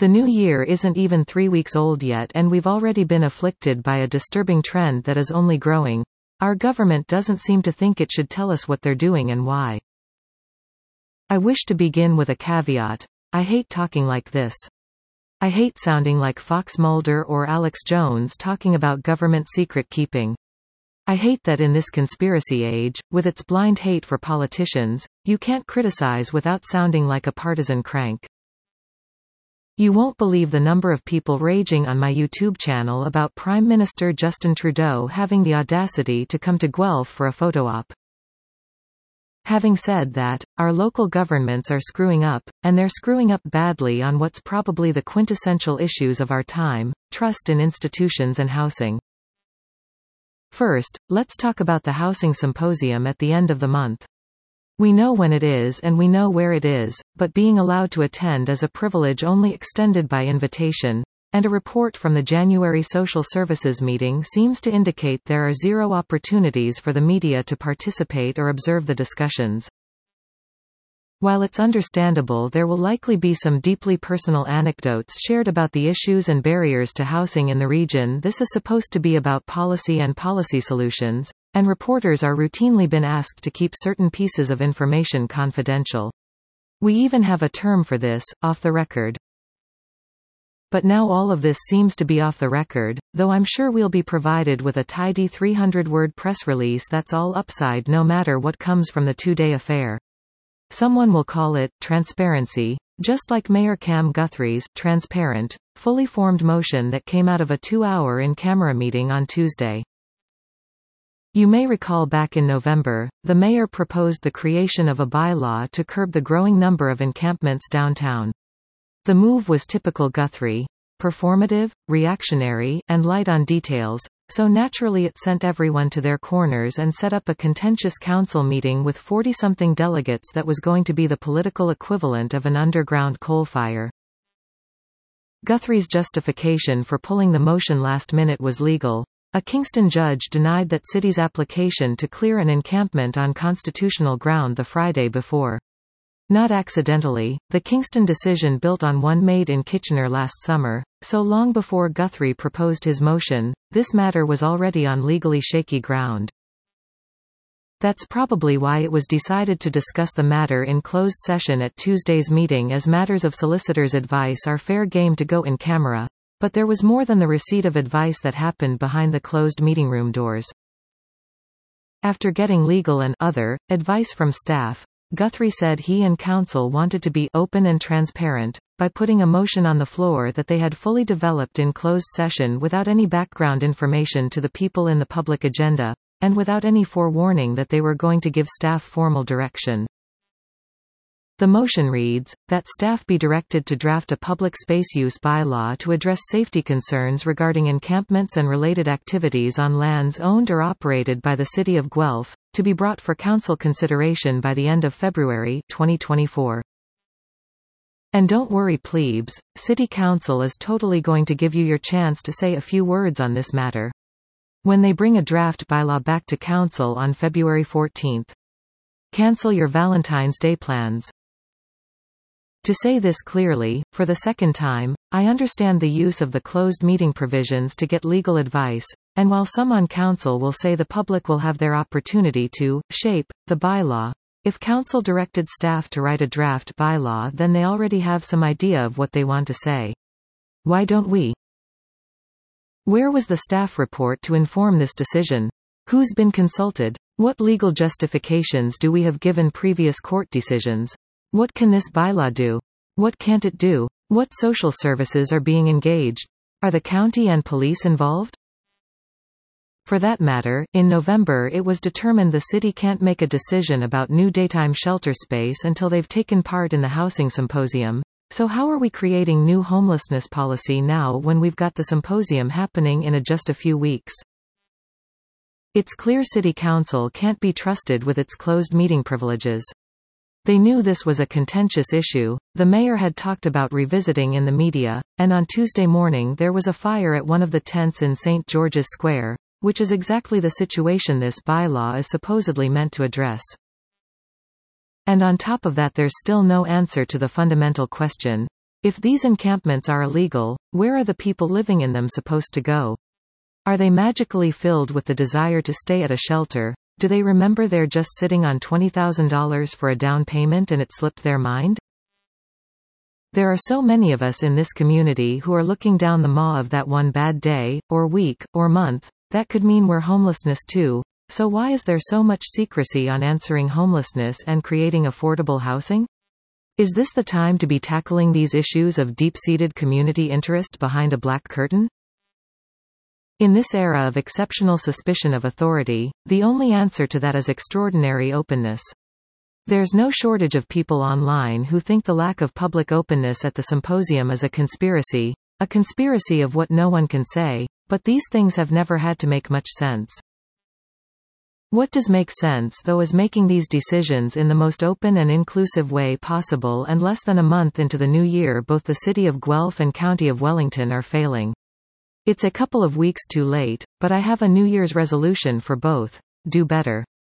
The new year isn't even 3 weeks old yet and we've already been afflicted by a disturbing trend that is only growing. Our government doesn't seem to think it should tell us what they're doing and why. I wish to begin with a caveat. I hate talking like this. I hate sounding like Fox Mulder or Alex Jones talking about government secret keeping. I hate that in this conspiracy age, with its blind hate for politicians, you can't criticize without sounding like a partisan crank. You won't believe the number of people raging on my YouTube channel about Prime Minister Justin Trudeau having the audacity to come to Guelph for a photo op. Having said that, our local governments are screwing up, and they're screwing up badly on what's probably the quintessential issues of our time: trust in institutions and housing. First, let's talk about the housing symposium at the end of the month. We know when it is and we know where it is, but being allowed to attend is a privilege only extended by invitation, and a report from the January Social Services meeting seems to indicate there are zero opportunities for the media to participate or observe the discussions. While it's understandable there will likely be some deeply personal anecdotes shared about the issues and barriers to housing in the region, this is supposed to be about policy and policy solutions, and reporters are routinely been asked to keep certain pieces of information confidential. We even have a term for this: off the record. But now all of this seems to be off the record, though I'm sure we'll be provided with a tidy 300-word press release that's all upside no matter what comes from the two-day affair. Someone will call it transparency, just like Mayor Cam Guthrie's transparent, fully formed motion that came out of a 2-hour in-camera meeting on Tuesday. You may recall back in November, the mayor proposed the creation of a bylaw to curb the growing number of encampments downtown. The move was typical Guthrie: performative, reactionary, and light on details, so naturally it sent everyone to their corners and set up a contentious council meeting with 40-something delegates that was going to be the political equivalent of an underground coal fire. Guthrie's justification for pulling the motion last minute was legal. A Kingston judge denied that city's application to clear an encampment on constitutional ground the Friday before. Not accidentally, the Kingston decision built on one made in Kitchener last summer, so long before Guthrie proposed his motion, this matter was already on legally shaky ground. That's probably why it was decided to discuss the matter in closed session at Tuesday's meeting, as matters of solicitor's advice are fair game to go in camera. But there was more than the receipt of advice that happened behind the closed meeting room doors. After getting legal and other advice from staff, Guthrie said he and council wanted to be open and transparent, by putting a motion on the floor that they had fully developed in closed session without any background information to the people in the public agenda, and without any forewarning that they were going to give staff formal direction. The motion reads, that staff be directed to draft a public space use bylaw to address safety concerns regarding encampments and related activities on lands owned or operated by the City of Guelph, to be brought for council consideration by the end of February 2024. And don't worry plebes, City Council is totally going to give you your chance to say a few words on this matter when they bring a draft bylaw back to council on February 14th. Cancel your Valentine's Day plans. To say this clearly, for the second time, I understand the use of the closed meeting provisions to get legal advice, and while some on council will say the public will have their opportunity to shape the bylaw, if council directed staff to write a draft bylaw, then they already have some idea of what they want to say. Why don't we? Where was the staff report to inform this decision? Who's been consulted? What legal justifications do we have given previous court decisions? What can this bylaw do? What can't it do? What social services are being engaged? Are the county and police involved? For that matter, in November it was determined the city can't make a decision about new daytime shelter space until they've taken part in the housing symposium. So how are we creating new homelessness policy now when we've got the symposium happening in just a few weeks? It's clear City Council can't be trusted with its closed meeting privileges. They knew this was a contentious issue, the mayor had talked about revisiting in the media, and on Tuesday morning there was a fire at one of the tents in St. George's Square, which is exactly the situation this bylaw is supposedly meant to address. And on top of that there's still no answer to the fundamental question: If these encampments are illegal, where are the people living in them supposed to go? Are they magically filled with the desire to stay at a shelter? Do they remember they're just sitting on $20,000 for a down payment and it slipped their mind? There are so many of us in this community who are looking down the maw of that one bad day, or week, or month, that could mean we're homelessness too. So why is there so much secrecy on answering homelessness and creating affordable housing? Is this the time to be tackling these issues of deep-seated community interest behind a black curtain? In this era of exceptional suspicion of authority, the only answer to that is extraordinary openness. There's no shortage of people online who think the lack of public openness at the symposium is a conspiracy of what no one can say, but these things have never had to make much sense. What does make sense though is making these decisions in the most open and inclusive way possible, and less than a month into the new year both the City of Guelph and County of Wellington are failing. It's a couple of weeks too late, but I have a New Year's resolution for both: do better.